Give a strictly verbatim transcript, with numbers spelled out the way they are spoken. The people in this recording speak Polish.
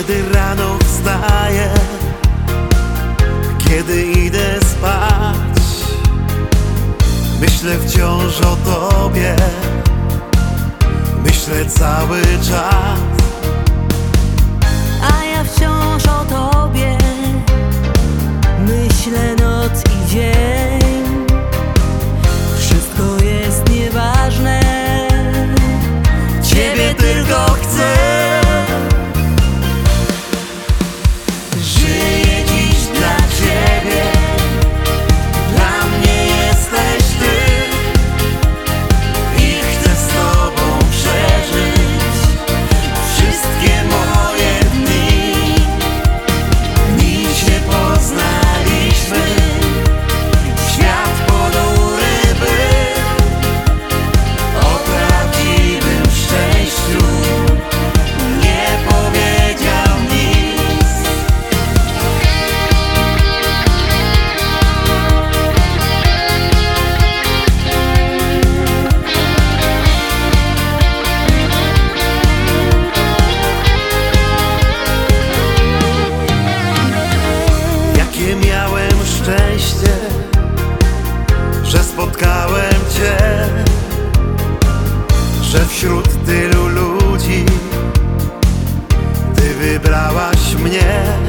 Kiedy rano wstaję, kiedy idę spać, myślę wciąż o Tobie, myślę cały czas. A ja wciąż o Tobie myślę noc i dzień. Wszystko jest nieważne, Ciebie tylko chcę. Żyję dziś dla Ciebie, dla mnie jesteś Ty i chcę z Tobą przeżyć wszystkie moje dni. Dni się poznaliśmy, świat ponury był. O prawdziwym szczęściu nie powiedział nic. Jakie miałem szczęście, że spotkałem Cię, że wśród tylu ludzi Ty wybrałaś mnie.